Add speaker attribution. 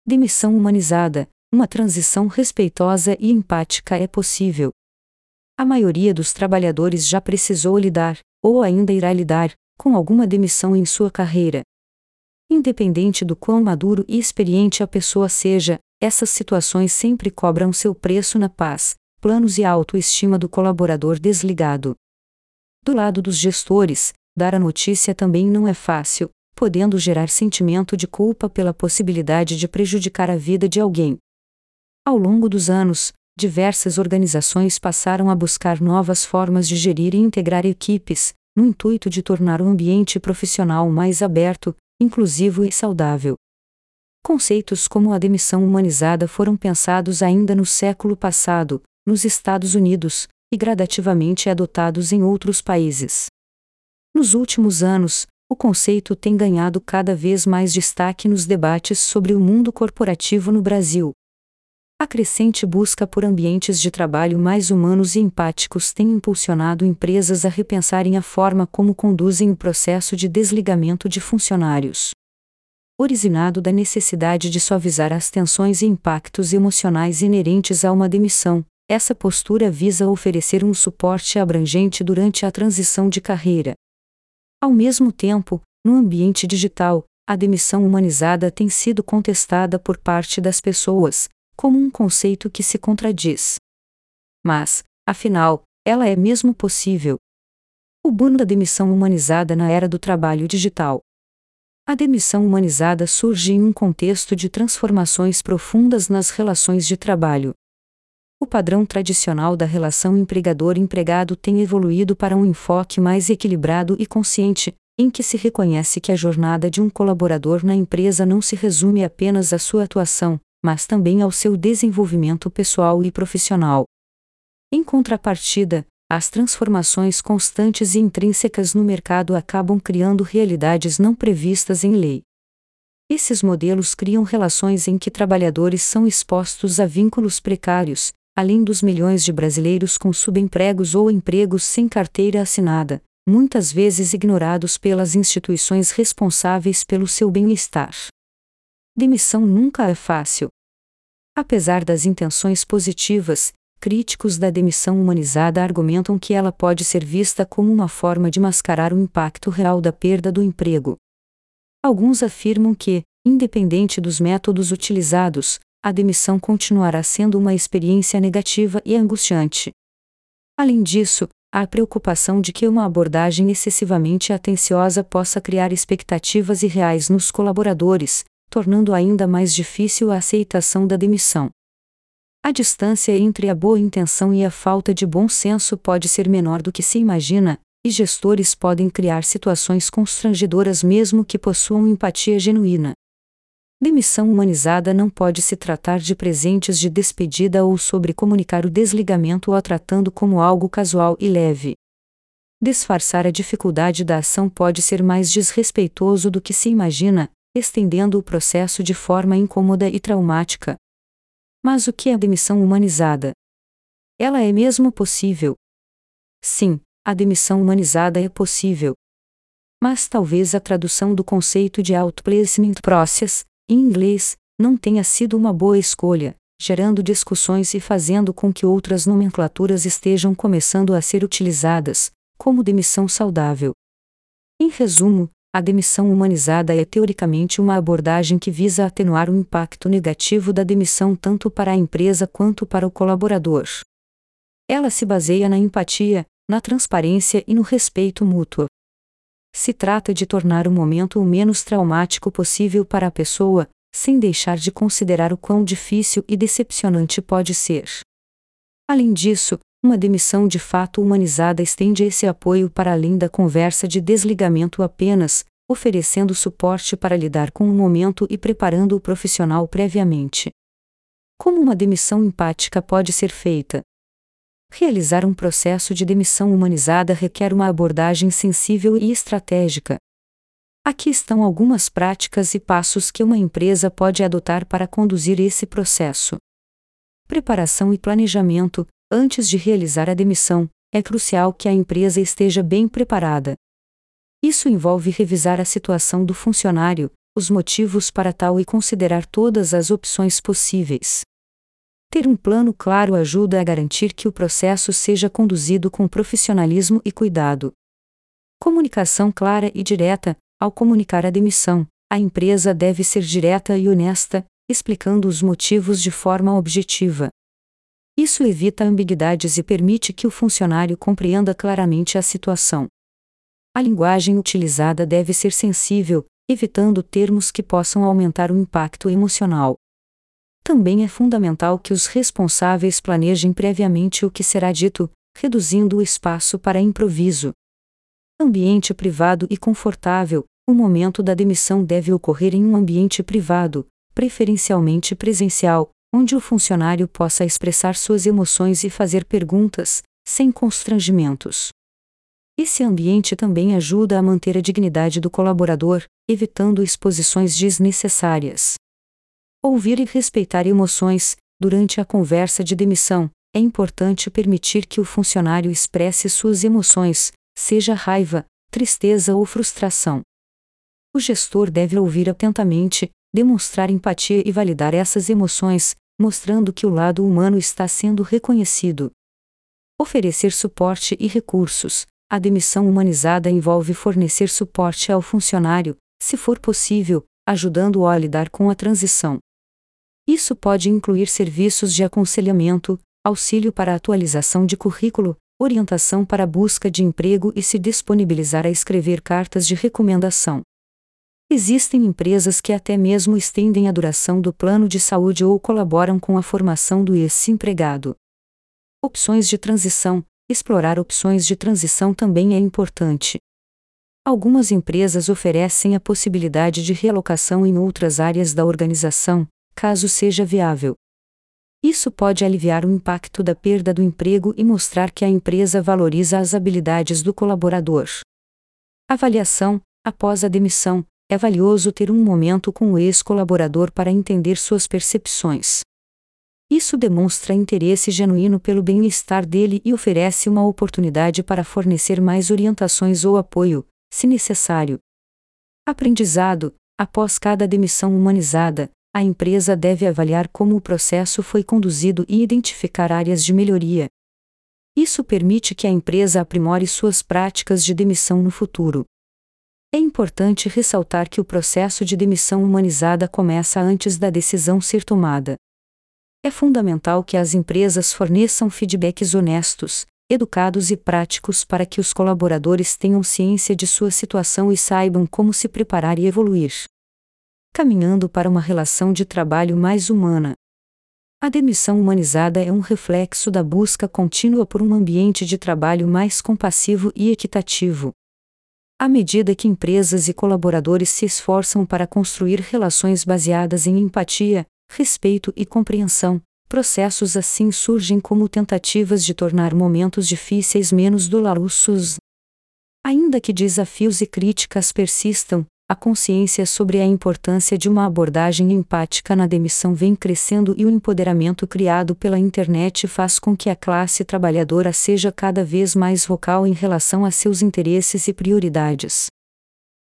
Speaker 1: Demissão humanizada. Uma transição respeitosa e empática é possível. A maioria dos trabalhadores já precisou lidar, ou ainda irá lidar, com alguma demissão em sua carreira. Independente do quão maduro e experiente a pessoa seja, essas situações sempre cobram seu preço na paz, planos e autoestima do colaborador desligado. Do lado dos gestores, dar a notícia também não é fácil, podendo gerar sentimento de culpa pela possibilidade de prejudicar a vida de alguém. Ao longo dos anos, diversas organizações passaram a buscar novas formas de gerir e integrar equipes, no intuito de tornar o ambiente profissional mais aberto, inclusivo e saudável. Conceitos como a demissão humanizada foram pensados ainda no século passado, nos Estados Unidos, e gradativamente adotados em outros países. Nos últimos anos, o conceito tem ganhado cada vez mais destaque nos debates sobre o mundo corporativo no Brasil. A crescente busca por ambientes de trabalho mais humanos e empáticos tem impulsionado empresas a repensarem a forma como conduzem o processo de desligamento de funcionários. Originado da necessidade de suavizar as tensões e impactos emocionais inerentes a uma demissão, essa postura visa oferecer um suporte abrangente durante a transição de carreira. Ao mesmo tempo, no ambiente digital, a demissão humanizada tem sido contestada por parte das pessoas, como um conceito que se contradiz. Mas, afinal, ela é mesmo possível? O boom da demissão humanizada na era do trabalho digital. A demissão humanizada surge em um contexto de transformações profundas nas relações de trabalho. O padrão tradicional da relação empregador-empregado tem evoluído para um enfoque mais equilibrado e consciente, em que se reconhece que a jornada de um colaborador na empresa não se resume apenas à sua atuação, mas também ao seu desenvolvimento pessoal e profissional. Em contrapartida, as transformações constantes e intrínsecas no mercado acabam criando realidades não previstas em lei. Esses modelos criam relações em que trabalhadores são expostos a vínculos precários, além dos milhões de brasileiros com subempregos ou empregos sem carteira assinada, muitas vezes ignorados pelas instituições responsáveis pelo seu bem-estar. Demissão nunca é fácil. Apesar das intenções positivas, críticos da demissão humanizada argumentam que ela pode ser vista como uma forma de mascarar o impacto real da perda do emprego. Alguns afirmam que, independente dos métodos utilizados, a demissão continuará sendo uma experiência negativa e angustiante. Além disso, há a preocupação de que uma abordagem excessivamente atenciosa possa criar expectativas irreais nos colaboradores, tornando ainda mais difícil a aceitação da demissão. A distância entre a boa intenção e a falta de bom senso pode ser menor do que se imagina, e gestores podem criar situações constrangedoras mesmo que possuam empatia genuína. Demissão humanizada não pode se tratar de presentes de despedida ou sobre comunicar o desligamento ou a tratando como algo casual e leve. Disfarçar a dificuldade da ação pode ser mais desrespeitoso do que se imagina, estendendo o processo de forma incômoda e traumática. Mas o que é a demissão humanizada? Ela é mesmo possível? Sim, a demissão humanizada é possível. Mas talvez a tradução do conceito de outplacement process, em inglês, não tenha sido uma boa escolha, gerando discussões e fazendo com que outras nomenclaturas estejam começando a ser utilizadas, como demissão saudável. Em resumo, a demissão humanizada é teoricamente uma abordagem que visa atenuar o impacto negativo da demissão tanto para a empresa quanto para o colaborador. Ela se baseia na empatia, na transparência e no respeito mútuo. Se trata de tornar o momento o menos traumático possível para a pessoa, sem deixar de considerar o quão difícil e decepcionante pode ser. Além disso, uma demissão de fato humanizada estende esse apoio para além da conversa de desligamento apenas, oferecendo suporte para lidar com o momento e preparando o profissional previamente. Como uma demissão empática pode ser feita? Realizar um processo de demissão humanizada requer uma abordagem sensível e estratégica. Aqui estão algumas práticas e passos que uma empresa pode adotar para conduzir esse processo. Preparação e planejamento. Antes de realizar a demissão, é crucial que a empresa esteja bem preparada. Isso envolve revisar a situação do funcionário, os motivos para tal e considerar todas as opções possíveis. Ter um plano claro ajuda a garantir que o processo seja conduzido com profissionalismo e cuidado. Comunicação clara e direta. Ao comunicar a demissão, a empresa deve ser direta e honesta, explicando os motivos de forma objetiva. Isso evita ambiguidades e permite que o funcionário compreenda claramente a situação. A linguagem utilizada deve ser sensível, evitando termos que possam aumentar o impacto emocional. Também é fundamental que os responsáveis planejem previamente o que será dito, reduzindo o espaço para improviso. Ambiente privado e confortável. O momento da demissão deve ocorrer em um ambiente privado, preferencialmente presencial, onde o funcionário possa expressar suas emoções e fazer perguntas, sem constrangimentos. Esse ambiente também ajuda a manter a dignidade do colaborador, evitando exposições desnecessárias. Ouvir e respeitar emoções. Durante a conversa de demissão, é importante permitir que o funcionário expresse suas emoções, seja raiva, tristeza ou frustração. O gestor deve ouvir atentamente, demonstrar empatia e validar essas emoções, mostrando que o lado humano está sendo reconhecido. Oferecer suporte e recursos. A demissão humanizada envolve fornecer suporte ao funcionário, se for possível, ajudando-o a lidar com a transição. Isso pode incluir serviços de aconselhamento, auxílio para atualização de currículo, orientação para a busca de emprego e se disponibilizar a escrever cartas de recomendação. Existem empresas que até mesmo estendem a duração do plano de saúde ou colaboram com a formação do ex-empregado. Opções de transição. Explorar opções de transição também é importante. Algumas empresas oferecem a possibilidade de realocação em outras áreas da organização, caso seja viável. Isso pode aliviar o impacto da perda do emprego e mostrar que a empresa valoriza as habilidades do colaborador. Avaliação. Após a demissão, é valioso ter um momento com o ex-colaborador para entender suas percepções. Isso demonstra interesse genuíno pelo bem-estar dele e oferece uma oportunidade para fornecer mais orientações ou apoio, se necessário. Aprendizado. Após cada demissão humanizada, a empresa deve avaliar como o processo foi conduzido e identificar áreas de melhoria. Isso permite que a empresa aprimore suas práticas de demissão no futuro. É importante ressaltar que o processo de demissão humanizada começa antes da decisão ser tomada. É fundamental que as empresas forneçam feedbacks honestos, educados e práticos para que os colaboradores tenham ciência de sua situação e saibam como se preparar e evoluir. Caminhando para uma relação de trabalho mais humana. A demissão humanizada é um reflexo da busca contínua por um ambiente de trabalho mais compassivo e equitativo. À medida que empresas e colaboradores se esforçam para construir relações baseadas em empatia, respeito e compreensão, processos assim surgem como tentativas de tornar momentos difíceis menos dolorosos. Ainda que desafios e críticas persistam, a consciência sobre a importância de uma abordagem empática na demissão vem crescendo e o empoderamento criado pela internet faz com que a classe trabalhadora seja cada vez mais vocal em relação a seus interesses e prioridades.